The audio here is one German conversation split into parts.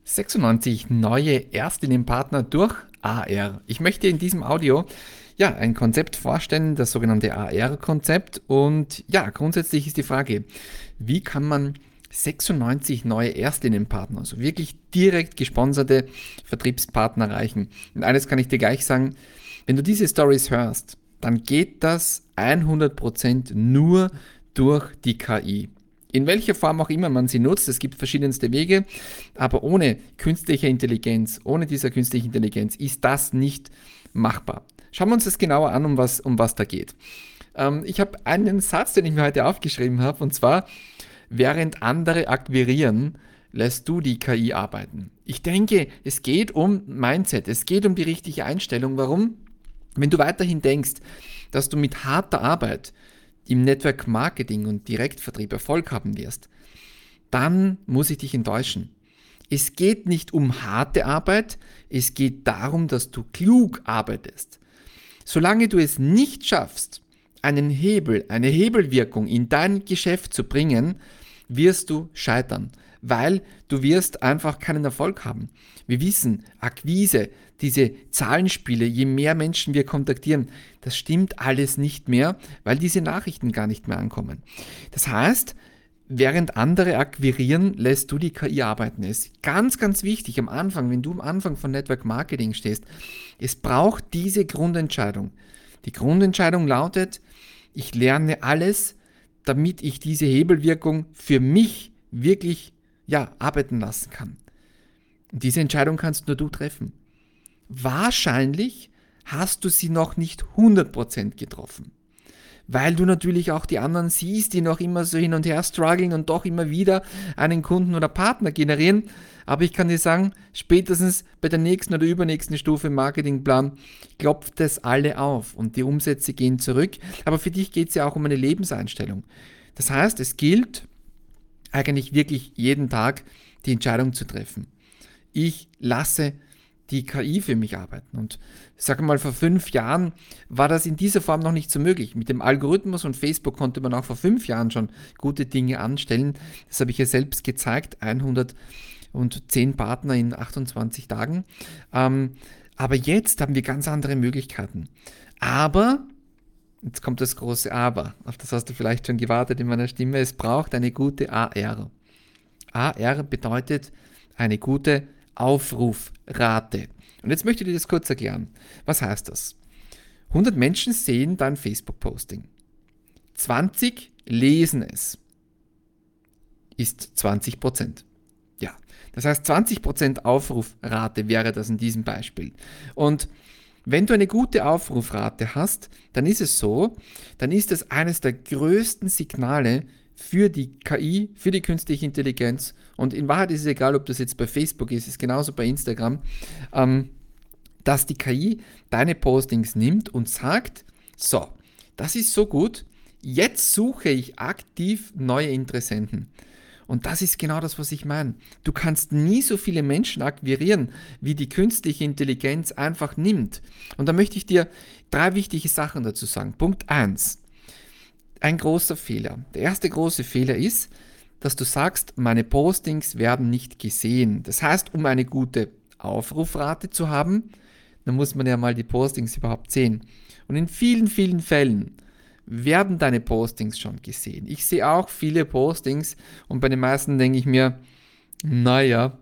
96 neue Erstinnenpartner durch AR. Ich möchte in diesem Audio ein Konzept vorstellen, das sogenannte AR-Konzept. Und grundsätzlich ist die Frage, wie kann man 96 neue Erstinnenpartner, also wirklich direkt gesponserte Vertriebspartner erreichen? Und eines kann ich dir gleich sagen, wenn du diese Stories hörst, dann geht das 100% nur durch die KI. In welcher Form auch immer man sie nutzt, es gibt verschiedenste Wege, aber ohne künstliche Intelligenz, ohne dieser künstlichen Intelligenz ist das nicht machbar. Schauen wir uns das genauer an, um was da geht. Ich habe einen Satz, den ich mir heute aufgeschrieben habe, und zwar, während andere akquirieren, lässt du die KI arbeiten. Ich denke, es geht um Mindset, es geht um die richtige Einstellung. Warum? Wenn du weiterhin denkst, dass du mit harter Arbeit im Network Marketing und Direktvertrieb Erfolg haben wirst, dann muss ich dich enttäuschen. Es geht nicht um harte Arbeit, es geht darum, dass du klug arbeitest. Solange du es nicht schaffst, einen Hebel, eine Hebelwirkung in dein Geschäft zu bringen, wirst du scheitern, weil du wirst einfach keinen Erfolg haben. Wir wissen, Akquise, diese Zahlenspiele, je mehr Menschen wir kontaktieren, das stimmt alles nicht mehr, weil diese Nachrichten gar nicht mehr ankommen. Das heißt, während andere akquirieren, lässt du die KI arbeiten. Es ist ganz, ganz wichtig am Anfang, wenn du am Anfang von Network Marketing stehst, es braucht diese Grundentscheidung. Die Grundentscheidung lautet, ich lerne alles, damit ich diese Hebelwirkung für mich wirklich arbeiten lassen kann. Und diese Entscheidung kannst nur du treffen. Wahrscheinlich hast du sie noch nicht 100% getroffen, weil du natürlich auch die anderen siehst, die noch immer so hin und her strugglen und doch immer wieder einen Kunden oder Partner generieren. Aber ich kann dir sagen, spätestens bei der nächsten oder übernächsten Stufe im Marketingplan klopft es alle auf und die Umsätze gehen zurück. Aber für dich geht es ja auch um eine Lebenseinstellung. Das heißt, es gilt eigentlich wirklich jeden Tag die Entscheidung zu treffen. Ich lasse die KI für mich arbeiten. Und ich sage mal, vor 5 Jahren war das in dieser Form noch nicht so möglich. Mit dem Algorithmus und Facebook konnte man auch vor 5 Jahren schon gute Dinge anstellen. Das habe ich ja selbst gezeigt, 110 Partner in 28 Tagen. Aber jetzt haben wir ganz andere Möglichkeiten. Aber, jetzt kommt das große Aber, auf das hast du vielleicht schon gewartet in meiner Stimme, es braucht eine gute AR. AR bedeutet eine gute Aufrufrate. Und jetzt möchte ich dir das kurz erklären. Was heißt das? 100 Menschen sehen dein Facebook-Posting. 20 lesen es. Ist 20%. Ja, das heißt 20% Aufrufrate wäre das in diesem Beispiel. Und wenn du eine gute Aufrufrate hast, dann ist es so, dann ist es eines der größten Signale für die KI, für die künstliche Intelligenz. Und in Wahrheit ist es egal, ob das jetzt bei Facebook ist, ist genauso bei Instagram, dass die KI deine Postings nimmt und sagt, so, das ist so gut, jetzt suche ich aktiv neue Interessenten. Und das ist genau das, was ich meine. Du kannst nie so viele Menschen akquirieren, wie die künstliche Intelligenz einfach nimmt. Und da möchte ich dir 3 wichtige Sachen dazu sagen. Punkt 1. Ein großer Fehler. Der erste große Fehler ist, dass du sagst, meine Postings werden nicht gesehen. Das heißt, um eine gute Aufrufrate zu haben, dann muss man ja mal die Postings überhaupt sehen. Und in vielen, vielen Fällen werden deine Postings schon gesehen. Ich sehe auch viele Postings und bei den meisten denke ich mir, naja,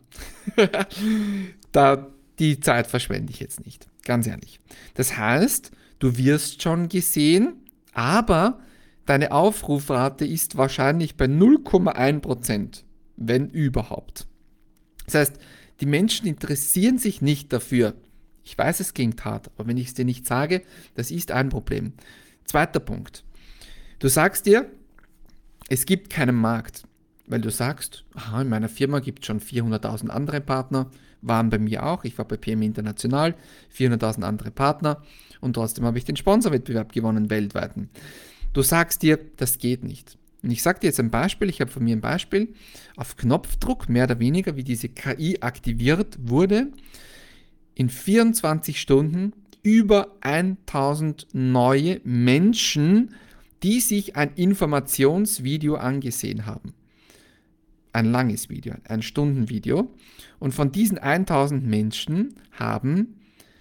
die Zeit verschwende ich jetzt nicht. Ganz ehrlich. Das heißt, du wirst schon gesehen, aber deine Aufrufrate ist wahrscheinlich bei 0,1%, wenn überhaupt. Das heißt, die Menschen interessieren sich nicht dafür. Ich weiß, es klingt hart, aber wenn ich es dir nicht sage, das ist ein Problem. Zweiter Punkt. Du sagst dir, es gibt keinen Markt, weil du sagst, aha, in meiner Firma gibt es schon 400.000 andere Partner, waren bei mir auch, ich war bei PM International, 400.000 andere Partner und trotzdem habe ich den Sponsorwettbewerb gewonnen weltweiten. Du sagst dir, das geht nicht. Und ich sage dir jetzt ein Beispiel, ich habe von mir ein Beispiel, auf Knopfdruck, mehr oder weniger, wie diese KI aktiviert wurde, in 24 Stunden über 1000 neue Menschen, die sich ein Informationsvideo angesehen haben. ein langes Video, ein Stundenvideo. Und von diesen 1000 Menschen haben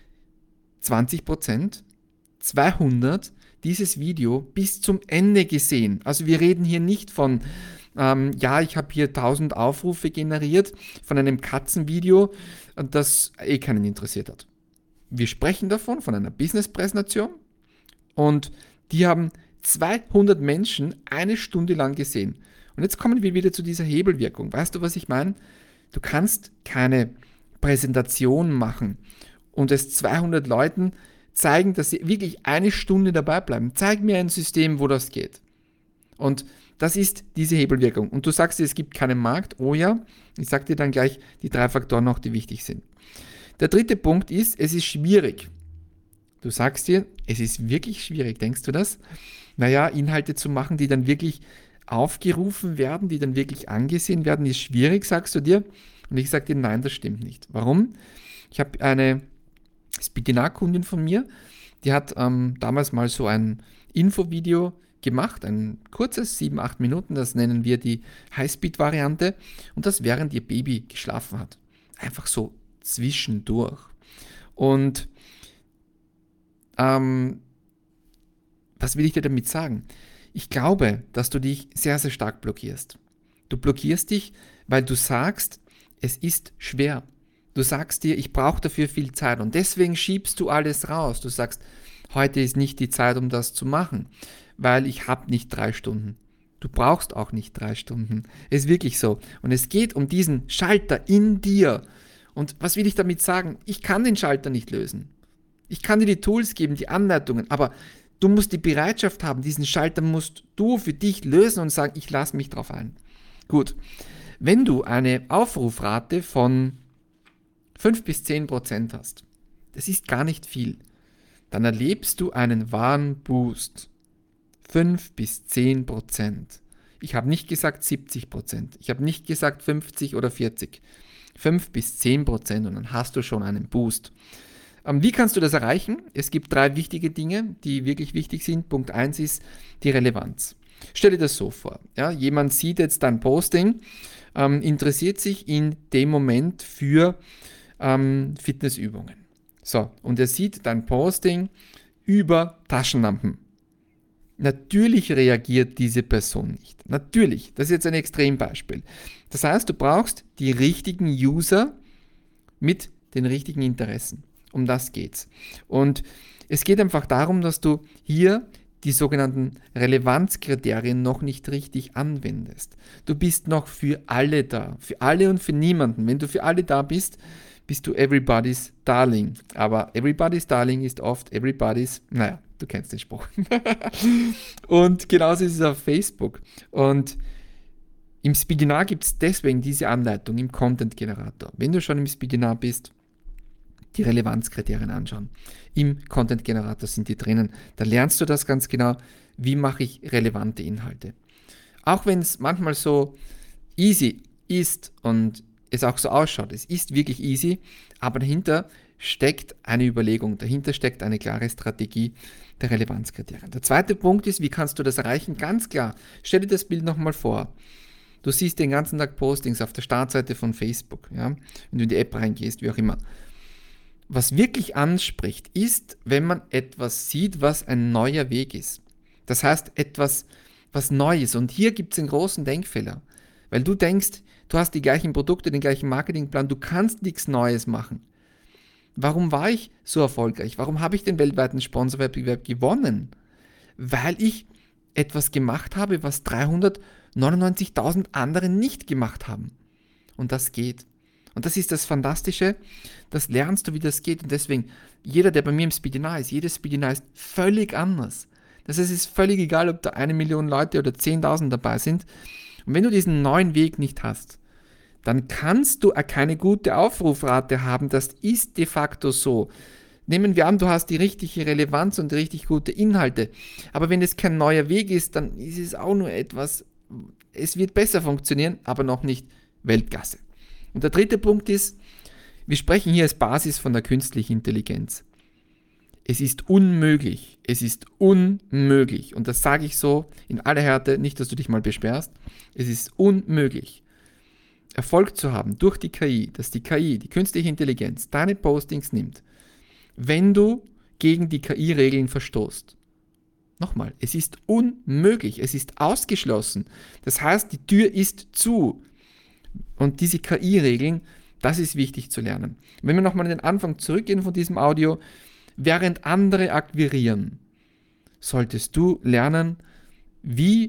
20%, 200 dieses Video bis zum Ende gesehen. Also wir reden hier nicht von, ich habe hier 1000 Aufrufe generiert von einem Katzenvideo, das keinen interessiert hat. Wir sprechen davon, von einer Business-Präsentation, und die haben 200 Menschen eine Stunde lang gesehen. Und jetzt kommen wir wieder zu dieser Hebelwirkung. Weißt du, was ich meine? Du kannst keine Präsentation machen und es 200 Leuten zeigen, dass sie wirklich eine Stunde dabei bleiben. Zeig mir ein System, wo das geht. Und das ist diese Hebelwirkung. Und du sagst dir, es gibt keinen Markt. Oh ja, ich sage dir dann gleich die 3 Faktoren noch, die wichtig sind. Der dritte Punkt ist, es ist schwierig. Du sagst dir, es ist wirklich schwierig. Denkst du das? Naja, Inhalte zu machen, die dann wirklich aufgerufen werden, die dann wirklich angesehen werden, ist schwierig, sagst du dir. Und ich sage dir, nein, das stimmt nicht. Warum? Ich habe eine Speedinar-Kundin von mir, die hat damals mal so ein Infovideo gemacht, ein kurzes, 7-8 Minuten, das nennen wir die Highspeed-Variante, und das während ihr Baby geschlafen hat. Einfach so zwischendurch. Und was will ich dir damit sagen? Ich glaube, dass du dich sehr, sehr stark blockierst. Du blockierst dich, weil du sagst, es ist schwer. Du sagst dir, ich brauche dafür viel Zeit, und deswegen schiebst du alles raus. Du sagst, heute ist nicht die Zeit, um das zu machen, weil ich habe nicht 3 Stunden. Du brauchst auch nicht 3 Stunden. Es ist wirklich so. Und es geht um diesen Schalter in dir. Und was will ich damit sagen? Ich kann den Schalter nicht lösen. Ich kann dir die Tools geben, die Anleitungen, aber du musst die Bereitschaft haben, diesen Schalter musst du für dich lösen und sagen, ich lasse mich drauf ein. Gut, wenn du eine Aufrufrate von 5-10% hast, das ist gar nicht viel, dann erlebst du einen wahren Boost. 5-10%. Ich habe nicht gesagt 70%, ich habe nicht gesagt 50 oder 40. 5-10% und dann hast du schon einen Boost. Wie kannst du das erreichen? Es gibt 3 wichtige Dinge, die wirklich wichtig sind. Punkt 1 ist die Relevanz. Stell dir das so vor. Ja, jemand sieht jetzt dein Posting, interessiert sich in dem Moment für Fitnessübungen. So, und er sieht dein Posting über Taschenlampen. Natürlich reagiert diese Person nicht. Natürlich, das ist jetzt ein Extrembeispiel. Das heißt, du brauchst die richtigen User mit den richtigen Interessen. Um das geht's. Und es geht einfach darum, dass du hier die sogenannten Relevanzkriterien noch nicht richtig anwendest. Du bist noch für alle da. Für alle und für niemanden. Wenn du für alle da bist, bist du everybody's darling. Aber everybody's darling ist oft everybody's, du kennst den Spruch. Und genauso ist es auf Facebook. Und im Speedinar gibt es deswegen diese Anleitung im Content Generator. Wenn du schon im Speedinar bist, die Relevanzkriterien anschauen. Im Content Generator sind die drinnen. Da lernst du das ganz genau, wie mache ich relevante Inhalte. Auch wenn es manchmal so easy ist und es auch so ausschaut, es ist wirklich easy, aber dahinter steckt eine Überlegung, dahinter steckt eine klare Strategie der Relevanzkriterien. Der zweite Punkt ist, wie kannst du das erreichen? Ganz klar, stell dir das Bild nochmal vor. Du siehst den ganzen Tag Postings auf der Startseite von Facebook, ja, wenn du in die App reingehst, wie auch immer. Was wirklich anspricht, ist, wenn man etwas sieht, was ein neuer Weg ist. Das heißt, etwas, was Neues. Und hier gibt es einen großen Denkfehler, weil du denkst, du hast die gleichen Produkte, den gleichen Marketingplan, du kannst nichts Neues machen. Warum war ich so erfolgreich? Warum habe ich den weltweiten Sponsorwettbewerb gewonnen? Weil ich etwas gemacht habe, was 399.000 andere nicht gemacht haben. Und das geht. Und das ist das Fantastische, das lernst du, wie das geht. Und deswegen, jeder, der bei mir im Speedinar ist, jedes Speedinar ist völlig anders. Das heißt, es ist völlig egal, ob da 1 Million Leute oder 10.000 dabei sind. Und wenn du diesen neuen Weg nicht hast, dann kannst du keine gute Aufrufrate haben. Das ist de facto so. Nehmen wir an, du hast die richtige Relevanz und richtig gute Inhalte. Aber wenn es kein neuer Weg ist, dann ist es auch nur etwas, es wird besser funktionieren, aber noch nicht Weltklasse. Und der dritte Punkt ist, wir sprechen hier als Basis von der künstlichen Intelligenz. Es ist unmöglich, und das sage ich so in aller Härte, nicht, dass du dich mal beschwerst, es ist unmöglich, Erfolg zu haben durch die KI, dass die KI, die künstliche Intelligenz, deine Postings nimmt, wenn du gegen die KI-Regeln verstoßt. Nochmal, es ist unmöglich, es ist ausgeschlossen. Das heißt, die Tür ist zu. Und diese KI-Regeln, das ist wichtig zu lernen. Wenn wir nochmal an den Anfang zurückgehen von diesem Audio, während andere akquirieren, solltest du lernen, wie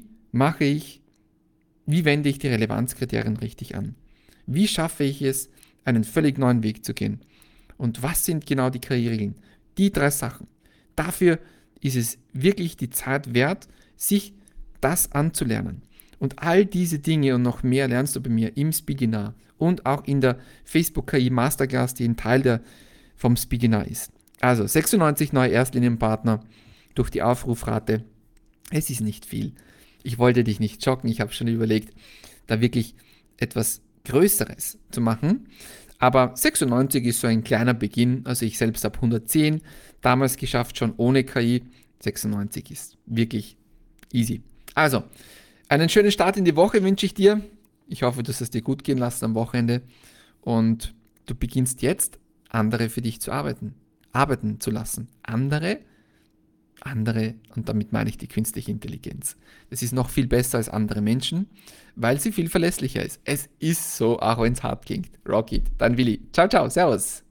wende ich die Relevanzkriterien richtig an? Wie schaffe ich es, einen völlig neuen Weg zu gehen? Und was sind genau die KI-Regeln? Die 3 Sachen. Dafür ist es wirklich die Zeit wert, sich das anzulernen. Und all diese Dinge und noch mehr lernst du bei mir im Speakinar und auch in der Facebook KI Masterclass, die ein Teil vom Speakinar ist. Also 96 neue Erstlinienpartner durch die Aufrufrate. Es ist nicht viel. Ich wollte dich nicht schocken. Ich habe schon überlegt, da wirklich etwas Größeres zu machen. Aber 96 ist so ein kleiner Beginn. Also ich selbst habe 110 damals geschafft, schon ohne KI. 96 ist wirklich easy. Also, einen schönen Start in die Woche wünsche ich dir. Ich hoffe, du hast es dir gut gehen lassen am Wochenende. Und du beginnst jetzt, andere für dich zu arbeiten zu lassen. Andere, und damit meine ich die künstliche Intelligenz. Das ist noch viel besser als andere Menschen, weil sie viel verlässlicher ist. Es ist so, auch wenn es hart klingt. Rock it. Dein Willi. Ciao, ciao. Servus.